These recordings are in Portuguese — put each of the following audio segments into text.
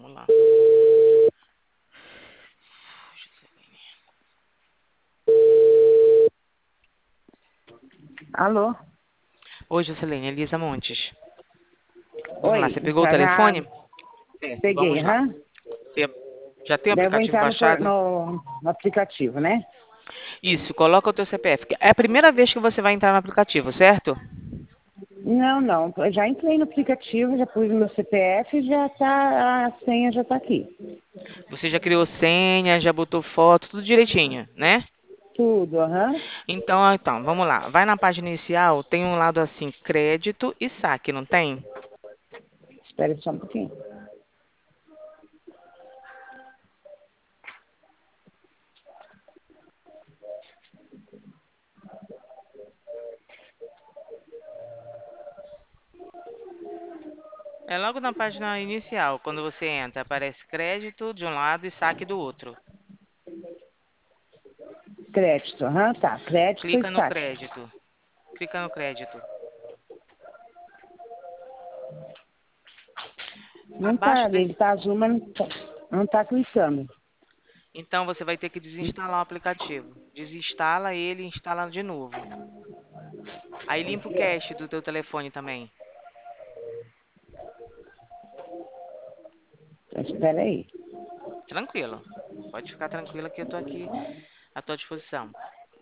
Vamos lá. Alô? Oi, Juscelene, Elisa Montes. Vamos lá, Oi, você pegou o telefone? Certo, peguei, vamos lá. aham. Você já tem o Daí eu vou aplicativo entrar baixado? no aplicativo, né? Isso, coloca o teu CPF. É a primeira vez que você vai entrar no aplicativo, certo? Não, não, eu já entrei no aplicativo, já pus o meu CPF, a senha já tá aqui. Você já criou senha, já botou foto, tudo direitinho, né? Tudo, aham. Então, vamos lá. Vai na página inicial, tem um lado assim, crédito e saque, não tem? Espera só um pouquinho. É logo na página inicial, quando você entra, aparece crédito de um lado e saque do outro. Crédito, aham, tá. Crédito e Clica no saque. crédito. Clica no crédito. Não tá, Abaixo ele desse. tá azul, mas não tá clicando. Então você vai ter que desinstalar o aplicativo. Desinstala ele e instala de novo. Aí limpa o cache do teu telefone também. Então, espera aí. Tranquilo. Pode ficar tranquila que eu tô aqui à tua disposição.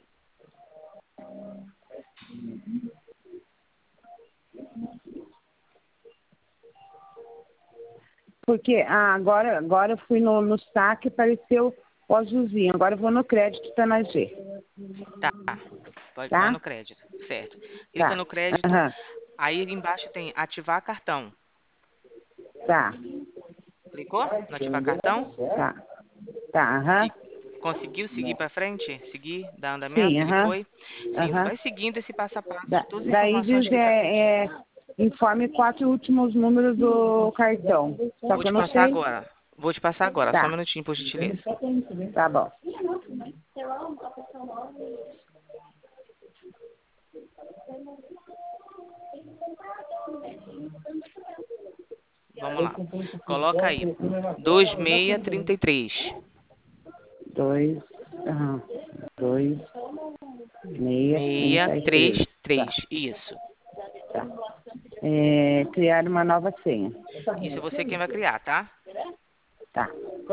Porque agora eu fui no saque, apareceu o azulzinho. Agora eu vou no crédito, tá na G, Tá. Vai tá? no crédito. Certo. Clica Tá. no crédito. Aham. Aí embaixo tem ativar cartão. Tá. Clicou no ativar cartão? Tá. Tá, aham. Se conseguiu seguir para frente? Seguir, dar andamento? Sim, Ele aham. foi? Sim, Aham. vai seguindo esse passo a passo de todas as Daí informações diz que tá. informe 4 últimos números do cartão. Só Vou que te eu não passar sei. agora. Vou te passar agora, só um Tá. minutinho, por gentileza. Tá bom. Vamos lá. Coloca aí. 2633. Dois. Aham. Dois, meia, trinta e três. Tá. 633. Isso. Tá. Criar uma nova senha. Isso é você quem vai criar, tá? Tá.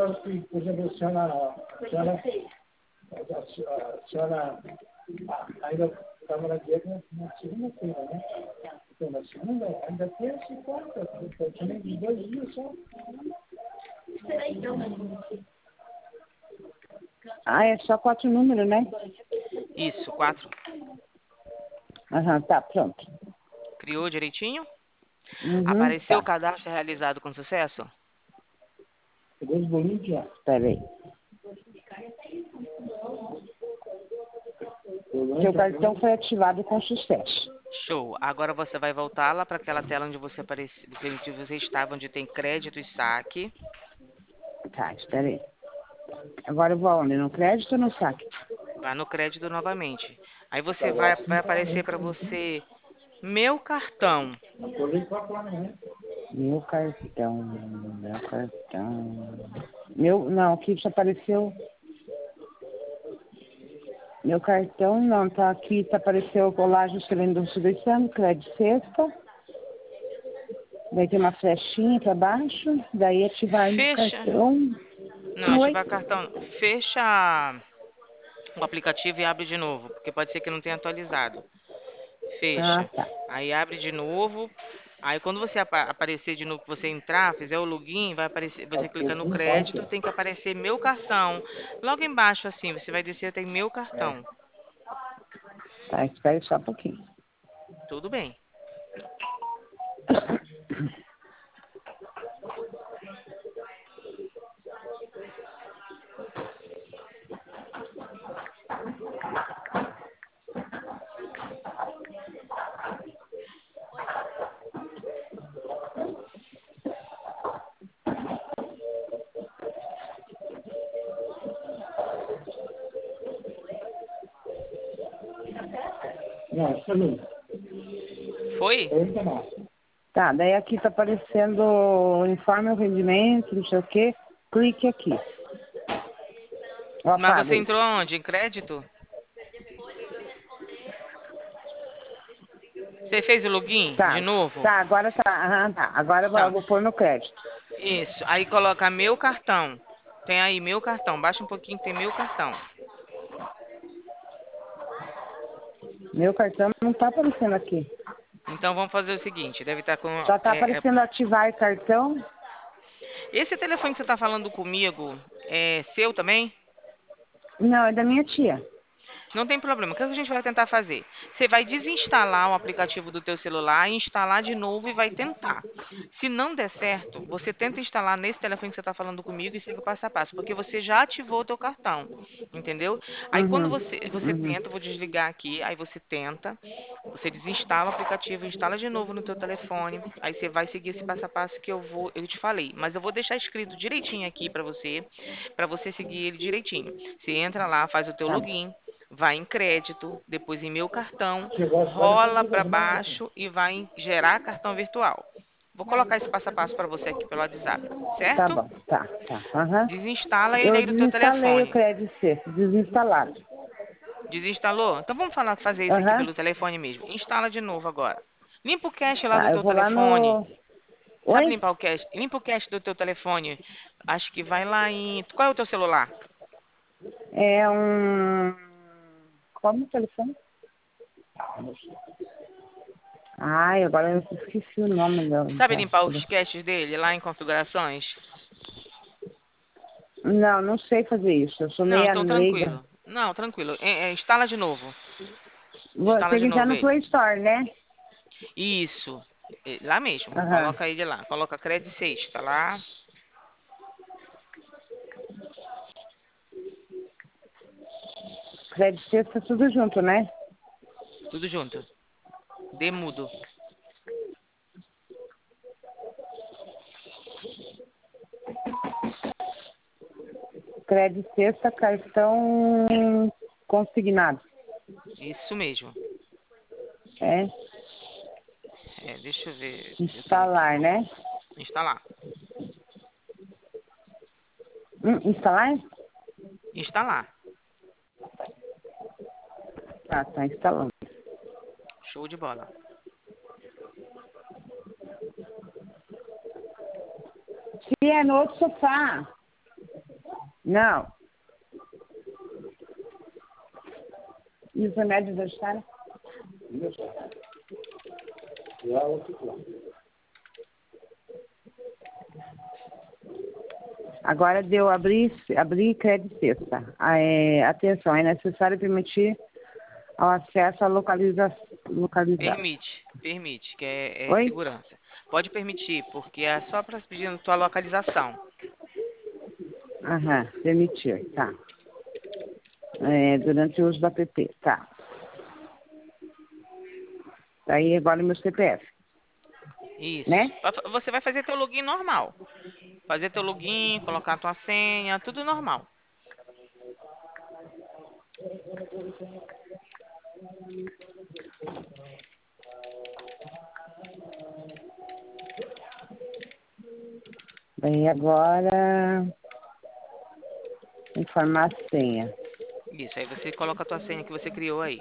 Ah, é só 4 números, né? Isso, 4. Aham, tá, pronto. Criou direitinho? Uhum, Apareceu o tá. cadastro realizado com sucesso? Espera aí. Seu cartão foi ativado com sucesso. Show. Agora você vai voltar lá para aquela tela onde você apareceu, onde você estava, onde tem crédito e saque. Tá, espera aí. Agora eu vou aonde? No crédito ou no saque? Vai no crédito novamente. Aí você vai aparecer para você meu cartão. Meu cartão, meu cartão. Não, aqui só apareceu. Meu cartão não, tá aqui, tá apareceu colagem cilindro subestando, crédito sexta. Daí tem uma flechinha para baixo, daí ativar no Fecha. cartão. Não, Oi? ativar cartão. Fecha o aplicativo e abre de novo, porque pode ser que não tenha atualizado. Ah, Fecha. tá. Aí abre de novo. Aí quando você aparecer de novo, que você entrar, fizer o login, vai aparecer, você clica no crédito, tem que aparecer meu cartão. Logo embaixo assim, você vai descer, tem meu cartão. Tá, espere só um pouquinho. Tudo bem. Não, isso não. Foi? Ainda não. Tá, daí aqui tá aparecendo informe o rendimento, não sei o quê. Clique aqui. Eu Mas apago você isso. entrou aonde? Em crédito? Você fez o login de Tá, novo? tá, agora tá. Aham, tá. Agora eu Então, vou pôr no crédito. isso. Aí coloca meu cartão. Tem aí meu cartão. Baixa um pouquinho que tem meu cartão. Meu cartão não tá aparecendo aqui. Então vamos fazer o seguinte, deve estar com. Só tá aparecendo ativar cartão. Esse telefone que você está falando comigo é seu também? Não, é da minha tia. Não tem problema. O que a gente vai tentar fazer? Você vai desinstalar o aplicativo do teu celular e instalar de novo e vai tentar. Se não der certo, você tenta instalar nesse telefone que você está falando comigo e segue o passo a passo, porque você já ativou o teu cartão, entendeu? Aí quando Uhum, você uhum. tenta, eu vou desligar aqui, aí você tenta, você desinstala o aplicativo, instala de novo no teu telefone, aí você vai seguir esse passo a passo que eu te falei, mas eu vou deixar escrito direitinho aqui para você seguir ele direitinho. Você entra lá, faz o teu Tá bom. login, vai em crédito, depois em meu cartão, rola para baixo e vai em gerar cartão virtual. Vou colocar esse passo a passo para você aqui pelo WhatsApp, Tá certo? bom, tá, tá. Aham. Desinstala ele Eu aí do teu desinstalei o telefone. crédito sexto, desinstalado. Desinstalou? Então vamos fazer isso aqui Aham. pelo telefone mesmo. Instala de novo agora. Limpa o cache lá do Tá, eu teu vou lá telefone. no. Sabe Oi? limpar o cache? Limpa o cache do teu telefone. Acho que vai lá em. Qual é o teu celular? É um. Como o telefone? Ai, agora eu esqueci o nome Sabe limpar do. os caches dele lá em configurações? Não, não sei fazer isso. Eu sou Não, meia então leiga. tranquilo. Não, tranquilo. Instala de novo. Instala Tem de que entrar novo no ele. Play Store, né? Isso. Lá mesmo. Aham. Coloca ele lá. Coloca Credit Sexta lá. Crédito sexta, tudo junto, né? Tudo junto. Demudo. Crédito sexta, cartão consignado. Isso mesmo. É. Deixa eu ver. Eu tenho aqui. Instalar, né? Instalar. Instalar? Instalar. Tá, tá instalando. Show de bola. Se é no outro sofá. Não. E os remédios deixaram? Agora deu abrir crédito sexta. Atenção, é necessário permitir ao acesso à localizada. Permite, que é Oi? segurança. Pode permitir, porque é só para pedir tua localização. Aham, permitir, tá. Durante o uso do app, tá. Aí agora meu CPF, Isso. né? Você vai fazer teu login normal. Fazer teu login, colocar tua senha, tudo normal. Daí agora informar a senha. Isso. Aí você coloca a tua senha que você criou aí.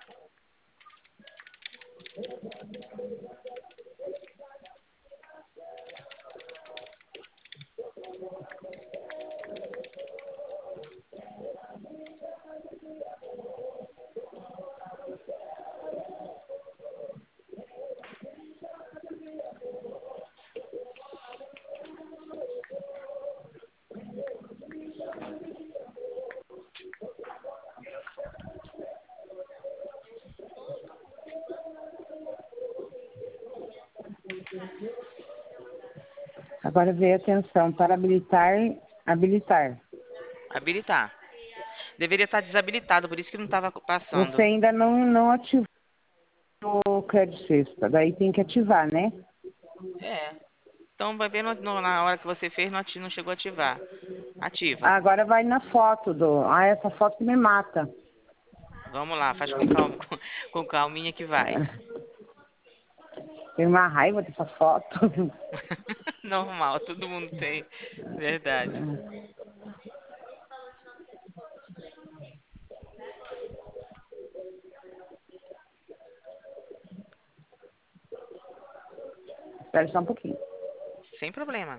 Agora veio atenção para habilitar. Habilitar. Deveria estar desabilitado, por isso que não estava Você passando. ainda não ativou o crédito sexta, daí tem que ativar, né? É. Então vai ver na hora que você fez, não chegou a ativar. Ativa. Agora vai na foto do. Ah, essa foto me mata. Vamos lá, faz com calma, com calminha que vai. Tenho uma raiva dessa foto. Normal, todo mundo tem. Verdade. Espera só um pouquinho. Sem problema.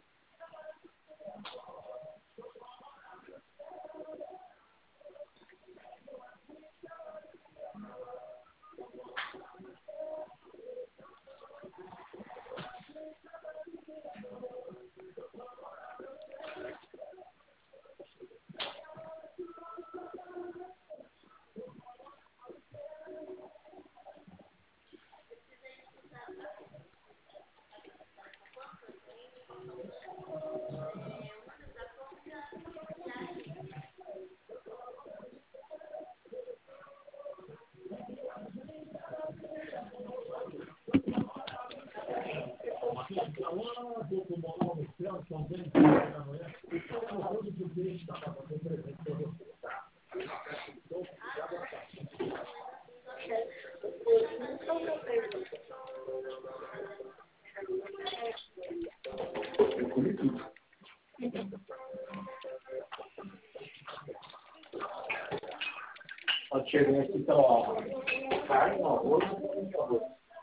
Pode chegar aqui, então, ó. Carne, arroz e arroz.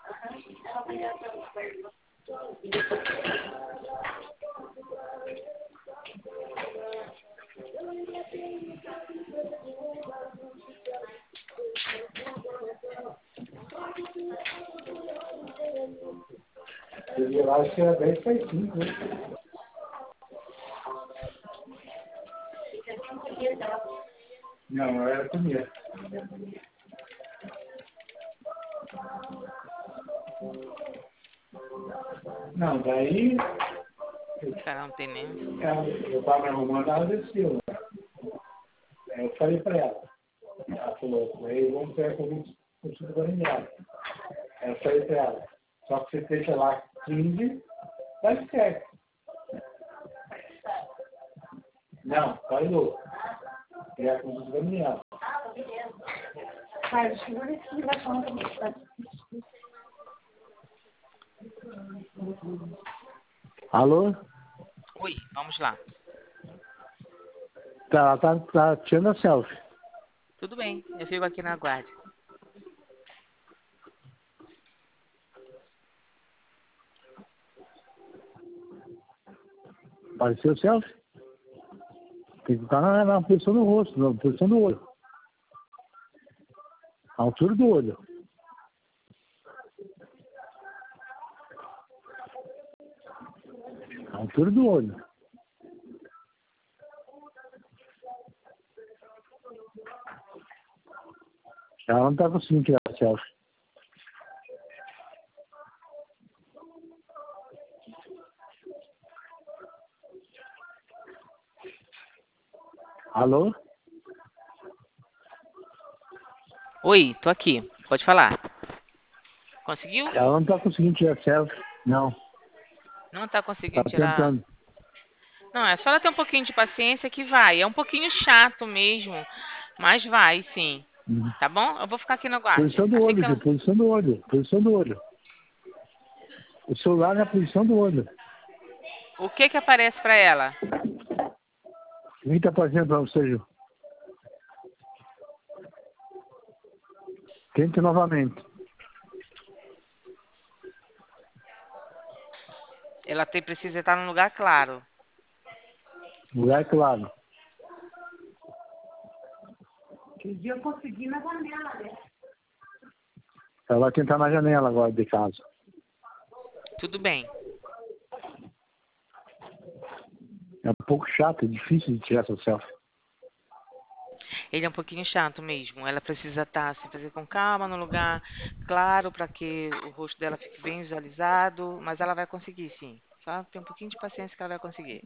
Eu acho que era 10 para 5, né? Não, era comida. Não, daí Cara, não tem nem. eu estava me arrumando, ela desceu. Aí eu falei para ela. Ela falou, aí vamos ter com tudo variado. Aí eu falei para ela, só que você deixa lá 15, vai certo. Não, falou. É com tudo variado. Mas, segura esse vai falar comigo. Alô? Oi, vamos lá. Tá tirando a selfie. Tudo bem, eu fico aqui na guarda. Apareceu o selfie? Tem que estar na posição do rosto, na posição do olho. A altura do olho. A altura do olho. Ela não está conseguindo tirar a selfie. Alô? Oi, tô aqui. Pode falar. Conseguiu? Ela não está conseguindo tirar a selfie. Não. Não tá Está conseguindo tirar. tentando. Não, é só ela ter um pouquinho de paciência que vai. É um pouquinho chato mesmo, mas vai, sim. Uhum. Tá bom? Eu vou ficar aqui no guarde. Posição do Assim olho, que ela. gente. Posição do olho. Posição do olho. O celular na posição do olho. O que que aparece pra ela? O que está aparecendo para você, Ju? Tente novamente. Precisa estar num lugar claro. Lugar claro. Que dia eu consegui na janela, né? Ela vai tentar na janela agora de casa. Tudo bem. É um pouco chato, é difícil de tirar essa selfie. Ele é um pouquinho chato mesmo. Ela precisa estar se fazer com calma no lugar claro para que o rosto dela fique bem visualizado, mas ela vai conseguir, sim. Só tem um pouquinho de paciência que ela vai conseguir.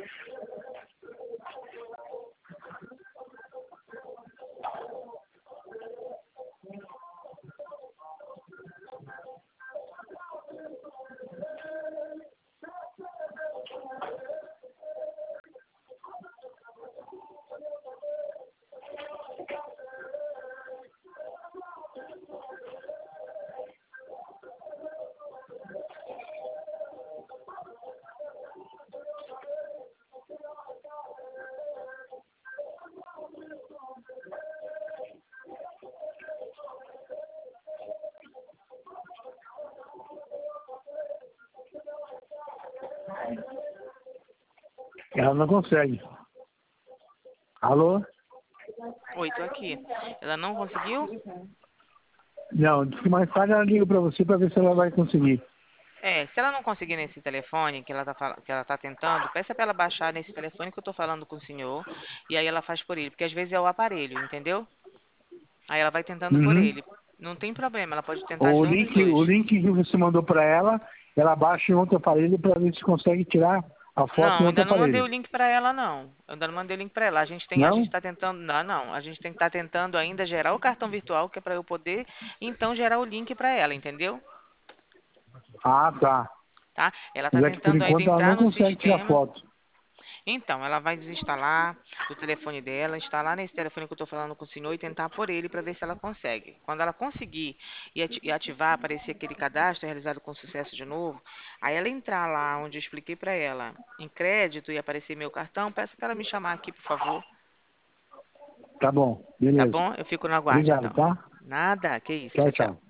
Ela não consegue. Alô? Oi, tô aqui. Ela não conseguiu? Não, diz que mais tarde ela liga para você para ver se ela vai conseguir. Se ela não conseguir nesse telefone que ela tá tentando, peça para ela baixar nesse telefone que eu tô falando com o senhor, e aí ela faz por ele, porque às vezes é o aparelho, entendeu? Aí ela vai tentando por Uhum. ele. Não tem problema, ela pode tentar de O um dos link, dois. o link que você mandou para ela, ela baixa em outro aparelho para ver se consegue tirar a foto Não, em eu outro ainda não mandei o aparelho. link para ela, não. Eu ainda não mandei o link para ela. A gente Não? tá tentando, não, a gente tem que estar tentando ainda gerar o cartão virtual, que é para eu poder, então, gerar o link para ela, entendeu? Ah, tá. Tá? Ela tá Já que por tentando ainda enquanto ela entrar não no consegue tirar sistema. foto. Então, ela vai desinstalar do telefone dela, instalar nesse telefone que eu estou falando com o senhor e tentar por ele para ver se ela consegue. Quando ela conseguir e ativar, aparecer aquele cadastro realizado com sucesso de novo, aí ela entrar lá onde eu expliquei para ela em crédito e aparecer meu cartão, peça para ela me chamar aqui, por favor. Tá bom, Tá beleza. bom? Eu fico no aguardo, Obrigado, então. tá? Nada, que isso. Tchau, Tchau, tchau. tchau.